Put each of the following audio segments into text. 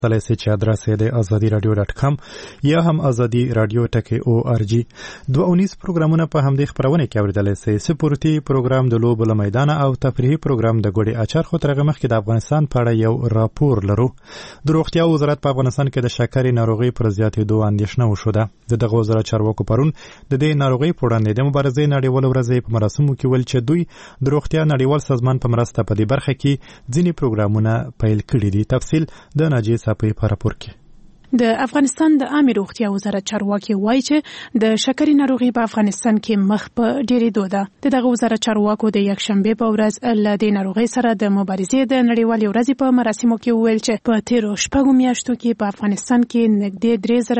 تلای چې ادرس یې د azadiradio.com یا هم azadi radio.org. 219 پروګرامونه په همدې خبرونه کې اوریدلای شئ. سپورتي پروګرام د لوبو له میدان او تفریحي پروګرام د ګوډي اچار خو ترغه مخ کې د افغانستان په اړه یو راپور لرو. د روغتیا وزارت په افغانستان کې د شکرې ناروغي پر زیاتېدو اندېښنه وشوده. دغه وزارت چارواکو پرون د دې ناروغي په وړاندې د مبارزې نړیوال ورځ په مراسمو کې ول چې دوی د روغتیا نړیوال سازمان په مرسته په دې برخه کې ځینې پروګرامونه پیل کړي دي. تفصیل د ناجی په راپور کې. د افغانستان د عامه روغتیا وزارت چارواکي وایي چې د شکرې ناروغي په افغانستان کې مخ په ډېرېدو ده. دغه وزارت چارواکو د یکشنبه په ورځ له دې ناروغۍ سره د مبارزې د نړیوالې ورځې په مراسمو کې وویل چې په تیرو شپږو میاشتو کې په افغانستان کې نږدې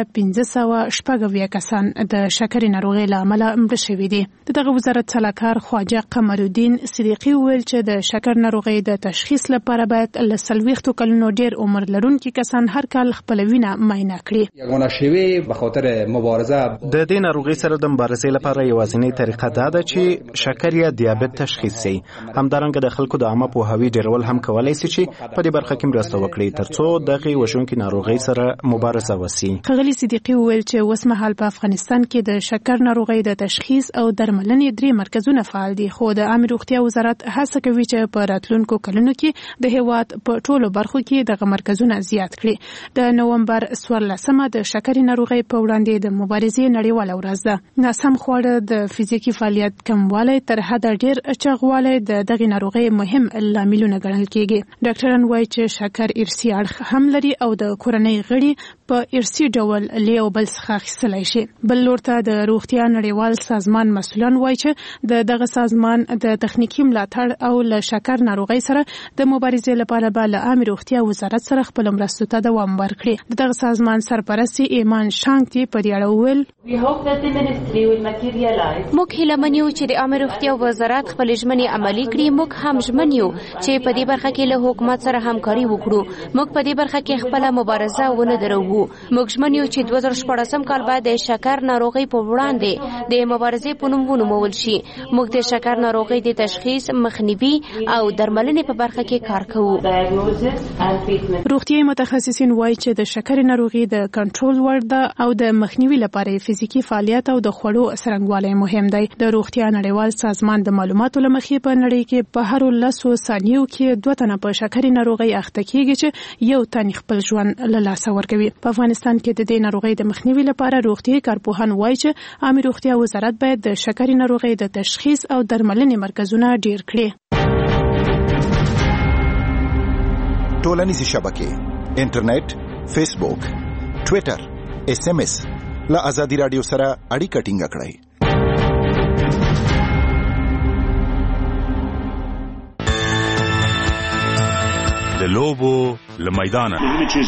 3570 کسان د شکرې ناروغۍ له امله مړه شوي دي. دغه وزارت سلاکار خواجه قمرالدین صدیقي وویل چې د شکر ناروغۍ د تشخیص لپاره باید له 40 کلونو ډېر عمر لرونکي کسان هر کال خپل وینه معاینه کړي. یګونه شوی به خاطر مبارزه د دې ناروغي سره د مبارزې لپاره یوازینی طریقه دا ده چې شکر یا دیابت تشخیص شي. همدارنګه د خلکو د عامه پوهاوی ډیرول هم کولای شي چې په دې برخه کې مرسته وکړي ترڅو دغه وژونکي ناروغي سره مبارزه وشي. ښاغلي صدیقي وویل چې اوسمهال په افغانستان کې د شکر ناروغي د تشخیص او درملنې 3 مرکزونه فعال دي، خو د عامه روغتیا وزارت هڅه کوي چې په راتلونکو کلونو کې د هیواد په ټولو برخو کې دغه مرکزونه زیات کړي. د نومبر 14مه د شکرې ناروغۍ په وړاندې د مبارزې نړیواله ورځ ده. ناسم خواړه، د فزیکي فعالیت کموالی، تر حده ډېر چاغوالی د دغې ناروغۍ مهم لاملونه ګڼل کېږي. ډاکټران وایي چې شکر ارثي اړخ هم لري او د کورنۍ غړي په ارثي ډول له یو بل څخه اخیستلی شي. بل لور ته د روغتیا نړیوال سازمان مسؤلان وایي چې دغه سازمان د تخنیکي ملاتړ او له شکر ناروغۍ سره د مبارزې لپاره به له عامه روغتیا وزارت سره خپل مرستو ته دوام ورکړي. دغه سازمان سرپرست ایمان شانګتی په دې اړه وویل: موږ هیله منو چې د عامه روغتیا وزارت خپل ژمنې عملي کړي. موږ هم ژمن یو چې په دې برخه کې له حکومت سره همکاري وکړو. موږ په دې برخه کې خپل مبارزه ونه درو. موږ ژمن یو چې 2014 کال بعد د شکر ناروغي په وړاندې د مبارزې په نوم ونومول شي. موږ د شکر ناروغي د تشخیص، مخنیوي او درملنې په برخه کې کار کوو. روغتیايي متخصصین وایي چې د شکر ناروغي د کنټرول وړ ده او د مخنیوي لپاره فزیکی فعالیت او د خوړو څرنګوالی مهم دی. د روغتیا نړیوال سازمان د معلوماتو له مخې په نړۍ کې په هر 10 ثانیو کې 2 تنه په شکر ناروغي اخته کیږي چې یو تن خپل ژوند له لاسه ورکوي. په افغانستان کې د دې ناروغي د مخنیوي لپاره روغتیايي کارپوهان وایي چې عامه روغتیا وزارت باید د شکر ناروغي د تشخیص او درملنې مرکزونه ډیر کړي. ټولنیزې شبکې، انټرنیټ، فیسبوک، ټویټر، SMS له آزادي رادیو سره اړیکه ټینګ کړئ. د لوبو له میدانه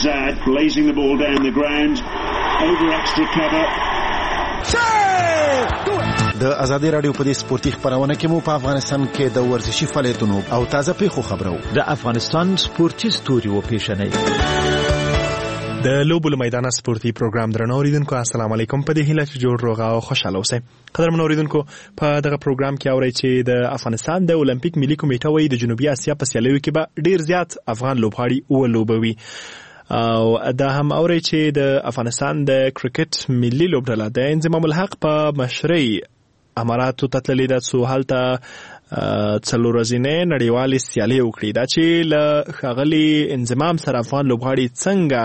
د آزادي رادیو په دې سپورتي خبرونه کې مو په افغانستان کې د ورزشي فعالیتونو او تازه پیښو خبرو د افغانستان سپورتي ستوري و پیښنې د لوبو له میدانه سپورتي پروګرام درنو اوریدونکو السلام علیکم. په دې هیله چې جوړ روغ او خوشاله اوسئ. قدرمن اوریدونکو په دغه پروګرام کې اورئ چې د افغانستان د اولمپیک ملي کمیټه وایي د جنوبي اسیا په سیالیو کې به ډیر زیات افغان لوبغاړي ولوبوي. او دا هم اورئ چې د افغانستان د کرکټ ملي لوبډله د انضمام الحق په مشرۍ اماراتو ته تللې ده څو هلته څلور ورځې نړیوالې سیالۍ وکړي. دا چې له ښاغلي انضمام سره افغان لوبغاړي څنګه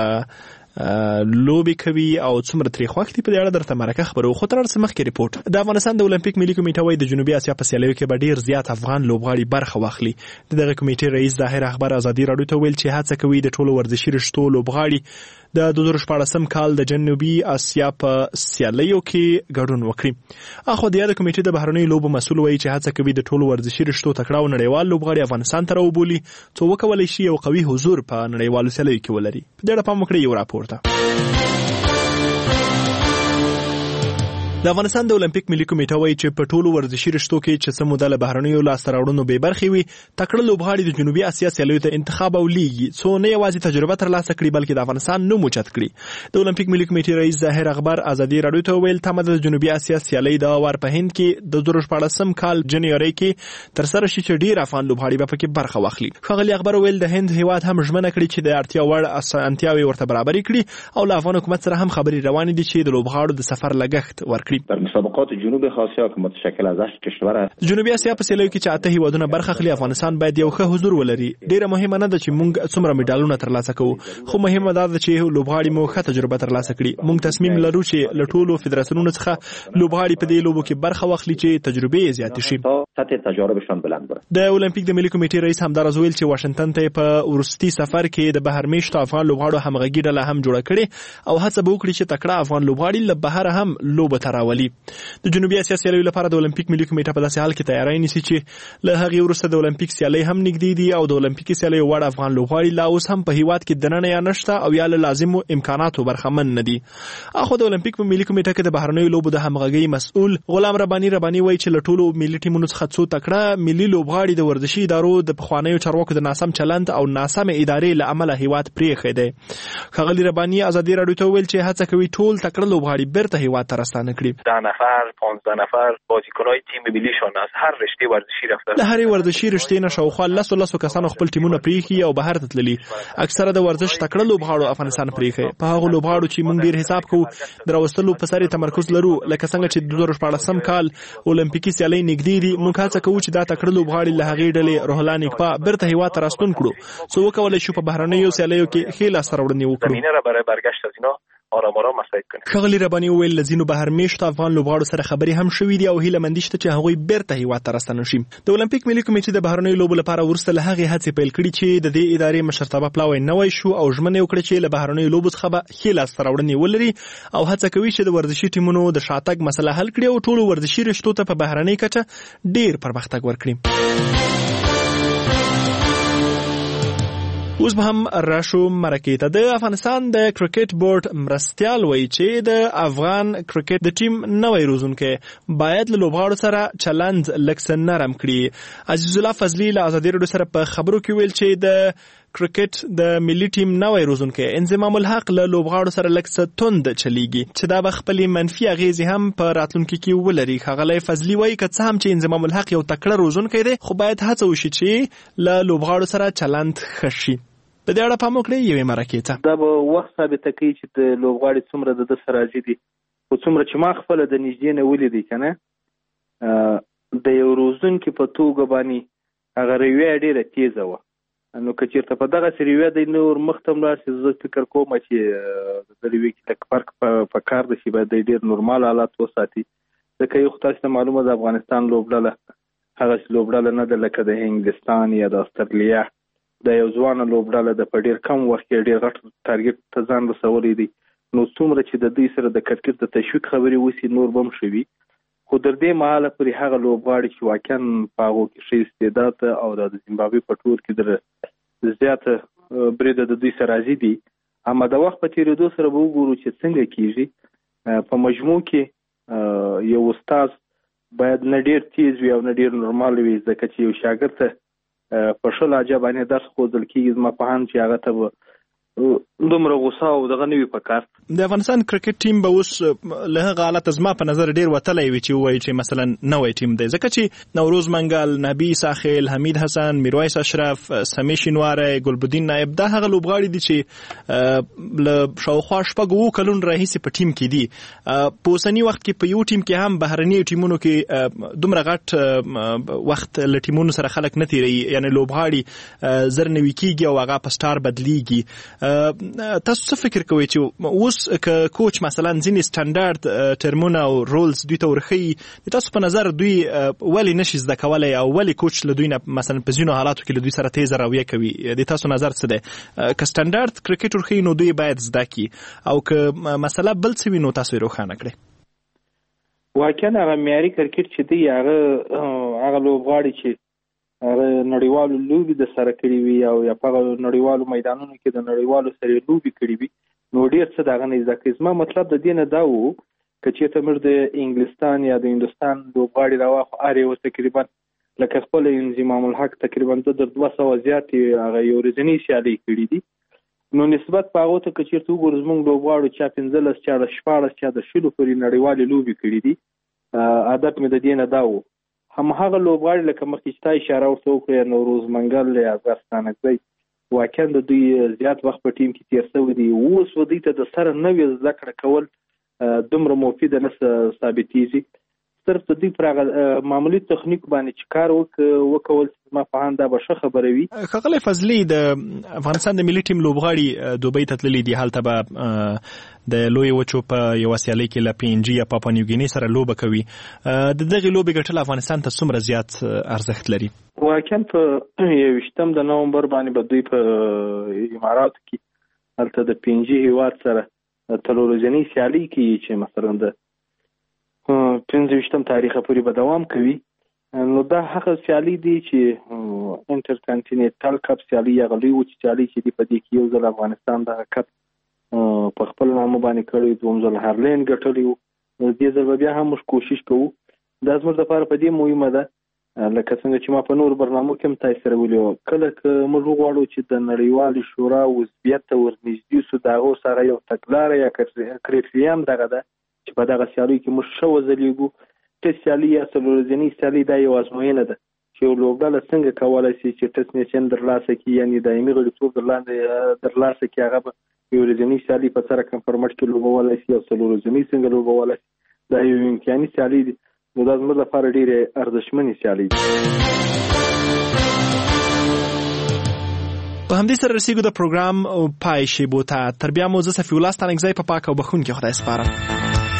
لوبي کوي او څومره ترې خوښ دي په دې اړه درته مرکه خبرو. خو تر هر څه مخکې ریپورټ. د افغانستان د اولمپیک ملي کمیټه وایي د جنوبي اسیا په سیالیو کې به ډیر زیات افغان لوبغاړي برخه واخلي. دغه کمیټې رئیس ظاهر اخبار آزادي رادیو ته ویل چې هڅه کوي د ټولو ورزشي رشتو لوبغاړي د 2014 کال د جنوبي اسیا په سیالیو کې ګډون وکړي. اخو د یاد کمیټې د بهرنۍ لوبو مسؤل وایي چې هڅه کوي د ټولو ورزشي رشتو تکړه او نړیوال لوبغاړي افغانستان ته راوبولي څو وکولای شي یو قوي حضور په نړیوالو سیالیو کې ولري. په دې اړه پام وکړئ یو راپور ته. د افغانستان د اولمپیک ملي کمیټه وایي چې په ټولو ورزشي رشتو کې چې څه موده له بهرنیو لاسته راوړنو بې برخې وي تکړه لوبغاړي د جنوبي اسیا سیالیو ته انتخاب او لیږي څو نه یوازې تجربه ترلاسه کړي بلکې د افغانستان نوم اوچت کړي د اولمپیک ملي کمیټې رئیس ظاهر اخبار ازادي راډیو ته ویل تمه د جنوبي اسیا سیالۍ د وار په هند کې د 2014 کال جنوري کې ترسره شي چې ډیر افغان لوبغاړي به پکې برخه واخلي ښاغلي اخبار ویل د هند هیواد هم ژمنه کړې چې د اړتیا وړ اسانتیاوې ورته برابرې کړي او له افغان حکومت سره هم خبرې روانې دي چې د لوبغاړو د سفر لګښت ورکړي. در مسابقات جنوب آسیا که متشکل از 8 کشور است. جنوبي اسیا په سیالیو کې چې 8 هیوادونه برخه اخلي افغانستان باید یو ښه حضور ولري. ډیره مهمه نه ده چې موږ څومره میډالونه ترلاسه کوو خو مهمه ده چې لوبغاړي مو ښه تجربه ترلاسه کړي. موږ تصمیم لرو چې له ټولو فدراسیونونو څخه لوبغاړي په دې لوبو کې برخه واخلي چې تجربه یې زیات شي. سطح تجاربشان بلند بره. د اولمپیک د ملي کمیټې رئیس همدار ویل چې واشنگټن ته په ورستي سفر کې د بهر میشتو افغان لوبغاړو همغږي ډله هم جوړه کړې او هڅه به وکړي چې تکړه افغان لوبغاړي له بهر هم لوبه تراولي. د جنوبي اسیا سیالیو لپاره د اولمپیک ملي کمیټه په داسې حال کې تیاری نیسي چې له هغې وروسته د اولمپیک سیالۍ هم نږدې دي او د اولمپیکي سیالیو وړ افغان لوبغاړي لا اوس هم په هیواد کې دننه یا نشته او یا له لازمو امکاناتو برخمن نه دي. اخو د اولمپیک په ملي کمیټه کې د بهرنیو لوبو د همغږۍ مسؤل غلام رباني وایي چې له ټولو ملي ټیمونو څخه څو تکړه ملي لوبغاړي د ورزشي ادارو د پخوانیو چارواکو د ناسم چلند او ناسم ادارې له امله هیواد پرېښی دی. ښاغلي رباني ازادي راډیو ته ویل چې هڅه کوي ټول تکړه لوبغاړي بیرته هیواد ته راستانه کړي. 10 نفر 15 نفر بازیکن‌های تیم ملیشون از هر رشته ورزشی رفتن. له هرې ورزشي رشتې نه شاوخوا 10 کسانو خپل ټیمونه پرېښي او بهر ته تللي. اکثره د ورزش تکړه لوبغاړو افغانستان پرېښی. په هغو لوبغاړو چې موږ ډیر حساب کوو د راوستلو په سر تمرکز لرو لکه څنګه چې د 2014 کال اولمپیکي سیالۍ نږدې دي. موږ هڅه کوو چې دا تکړه لوبغاړي له هغې ډلې روح الله نیکپا بیرته هیواد ته راستون کړو څو وکولی شو په بهرنیو سیالیو کې ښې لاسته راوړنې وکړو. زمینه را برای برگشت از اینا آرام آرام مساعد کنیم. ښاغلي رباني وویل له ځینو بهر میشتو افغان لوبغاړو سره خبرې هم شوې دي او هیله مندي شته چې هغوی بیرته هیواد ته راستانه شي. د اولمپیک ملي کمیټې د بهرنیو لوبو لپاره وروسته له هغې هڅې پیل کړي چې د دې ادارې مشرتابه پلاوی نوی شو او ژمنه یې وکړه چې له بهرنیو لوبو څخه به ښې لاسته راوړنې ولري او هڅه کوي چې د ورزشي ټیمونو د شاتګ مسله حل کړي او ټولو ورزشي رشتو ته په بهرنۍ کچه ډیر پرمختګ ورکړي. اوس به هم راشو مرکې ته. د افغانستان د کرکټ بورډ مرستیال وایي چې د افغان کرکټ د ټیم نوی روزونکی باید له لوبغاړو سره چلند لږ څه نرم کړي. عزیز الله فضلي له ازادي راډیو سره په خبرو کې ویل چې د کرکټ د ملي ټیم نوی روزونکی انضمام الحق له لوبغاړو سره لږ څه توند چلیږي چې دا به خپلې منفي اغیزې هم په راتلونکي کې ولري. ښاغلی فضلي وایي که څه هم چې انضمام الحق یو تکړه روزونکی دی خو باید هڅه وشي چې له لوبغاړو سره چلند ښه شي. د دې اړه پام وکړئ یوې مرکې ته. دا به وخت ثابته کوي چې د لوبغاړي څومره د ده سره راضي دي. خو څومره چې ما خپله د نږدې نه ولیدی که نه د یو روزونکي په توګه باندې هغه رویه ډېره تیزه وه. نو که چېرته په دغسې رویه دی نور مخ ته ولاړ شي زه فکر کوم چې د رویې کې لږ فرق په کار ده چې باید دی ډېر نورمال حالات وساتي. ځکه یو خو تاسو ته معلومه د افغانستان لوبډله هغسې لوبډله نه ده لکه د انګلستان یا د استرالیا. د یو ځوانه لوبډله د په ډېر کم وخت کې ډېر غټ ټارګټ ته ځان رسولی دی. نو څومره چې د دوی سره د کرکټ د تشویق خبرې وشي نور به هم ښه وي. خو تر دې مهاله پورې هغه لوبغاړي چې واقعا په هغو کې ښه استعداد او د زیمبابوې په ټول کې د زیاته بریده د دوی سره راضي دي. اما د وخت په تېرېدو سره به وګورو چې څنګه کېږي. په مجموع کې یو استاد باید نه ډېر تیز وي او نه ډېر نورمال وي ځکه چې یو شاګرد ته په ښه لهجه باندې درس ښودل کېږي. زما په هم چې هغه ته به دومره غوسه او دغه نه وي په کار. د افغانستان کرکټ ټیم به اوس له هغه حالته زما په نظر ډېر وتلی وي چې ووایي چې مثلا نوی ټیم دی ځکه چې نوروز منګل، نبي ساخیل، حمید حسن، میرویس اشرف، سمی شینواری، ګلبدین نایب دا هغه لوبغاړي دي چې له شاوخوا 6 کلونو راهیسې په ټیم کې دي. په اوسني وخت کې په یو ټیم کې هم بهرني ټیمونو کې دومره غټ وخت له ټیمونو سره خلک نه تیروي یعنې لوبغاړي زر نوي کېږي او هغه په سټار بدلیږي. تاسو څه فکر کوئ چې اوس که کوچ مثلا ځینې سټنډارډ ټرمونه او رولز دوی ته ورښیي د تاسو په نظر دوی ولې نشي زده کولی او ولې کوچ له دوی نه مثلا په ځینو حالاتو کې له دوی سره تیزه رویه کوي؟ د تاسو نظر څه دی؟ که سټنډارډ کرکټ ورښیي نو دوی باید زده کړي او که مسله بل څه وي نو تاسو یې روښانه کړئ. واقعا هغه معیاري کرکټ چې دی هغه لوبغاړي چې هغه نړیوالو لوبې د سره کړي وي او یا په نړیوالو میدانونو کې د نړیوالو سره لوبې کړي وي نو ډېر څه د هغه نه زده کوي. زما مطلب د دې نه دا و که چېرته موږ د انګلستان یا د هندوستان لوبغاړي راواخو هر یو تقریبا لکه خپل انضمام الحق تقریبا د 200 زیاتې هغه یو ورځنۍ سیالۍ کړي دي. نو نسبت په هغو ته که چېرته وګورو زموږ لوبغاړو چا 15 چا 14 چا د 10 پورې نړیوالې لوبې کړي دي. عادت مې د دې نه دا و همهغه لوبغاړي لکه مخکې چې تا اشاره ورته وکړې نوروز منګل یا اصغر ستانکزی واقعا د دوی زیات وخت په ټیم کې تیر شوی دی. اوس دوی ته د سره نوې زده کړه کول دومره مفید نه ثابتېږي. صرف د دوی پر هغه معمولي تخنیک باندې چې کار وکول ما په هم دا به ښه خبره وي. ښاغلی فضلي د افغانستان د ملي ټیم لوبغاړي دوبۍ ته تللي دي. هلته به د لویې وچو په یوه سیالۍ کې له PNG یا پاپا نیوګیني سره لوبه کوي. د دغې لوبې ګټل افغانستان ته څومره زیات ارزښت لري؟ واقعا په 21 د نومبر باندې به دوی په اماراتو کې هلته د PNG هیواد سره 3 ورځنۍ سیالۍ کوي چې مثلا د 15 تاریخه پورې به دوام کوي. نو دا هغه سیالۍ دي چې انټرکانټیننټل کپ سیالۍ یا لوی وچ سیالۍ چې دی په دې کې یو ځل افغانستان د کپ په خپل نامه باندې کړی، دوم ځل هارلین ګټلی و. دې ځل بیا هم موږ کوشش کوو. دا زموږ لپاره په دې مهمه ده لکه څنګه چې ما په نور برنامو کې هم تاسو سره ویلي وو، کله که موږ غواړو چې د نړیوالې شورا عضویت ته ورنږدې سو د هغو سره یو تګلاره یا کرایټیریا دغه ده چې په دغه سیالیو کې موږ ښه وځلیږو. ټسټ سیالي یا څلور ورځنۍ سیالي دا یو ازموینه ده چې یو لوبډله څنګه کولی شي چې ټسټ نیشن ترلاسه کړي، یعنې دایمي غړیتوب ترلاسه کړي. هغه به یو ورځنۍ سیالي په سره کنفرمټ کې لوبولی شي او څلور ورځنۍ څنګه لوبولی شي. دا یو امکاني سیالي دي. نو دا زموږ لپاره ډېرې ارزښتمنې سیالۍ دي. په همدې سره رسیږو د پروګرام پای شیبو ته. تر بیا مو زه صفي الله ستانکزی په پاک او بخښونکي خدای سپارم.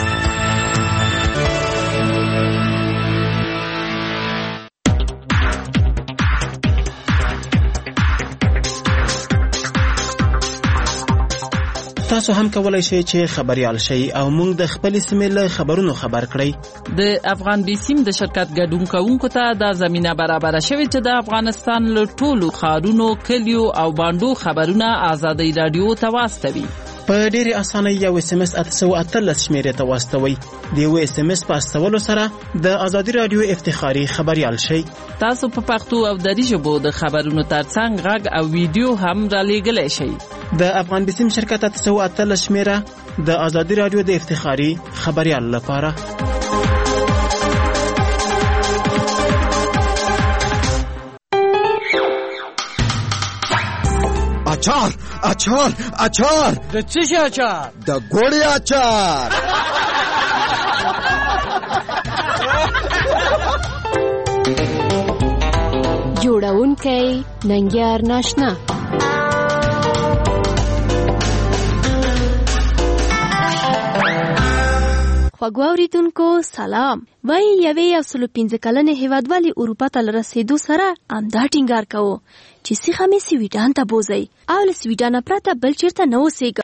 تاسو هم کولای شئ چې خبريال شئ او موږ د خپل سیمې له خبرونو خبر کړئ. د افغان بیسیم د شرکت ګډون کوونکو ته د زمينه برابر شوی چې د افغانستان له ټولو ښارونو، کلیو او باندو خبرونه آزادۍ رادیو ته واستوي. په ډېرې اسانۍ یو SMS 813 شمیرې ته واستوي. د یو SMS په استولو سره د آزادۍ رادیو افتخاري خبريال شئ. تاسو په پښتو او دری ژبو د خبرونو ترڅنګ غږ او ویډیو هم را لېږلی شئ. د افغان بیسیم شرکت 813 شمیره د آزادۍ رادیو د افتخاري خبريال لپاره. اچار اچار اچار د څه شي اچار؟ د ګوړې اچار. جوړونکی ننګیار ناشنا. خوږو اوریدونکو سلام. وای یوې 15 کلنې هیوادوالې اروپا ته رسیدو سره امدا ټینګار کوو چې سیخه مې سویډن ته بوزي او له سویډن پرته بل چیرته نه اوسېږي.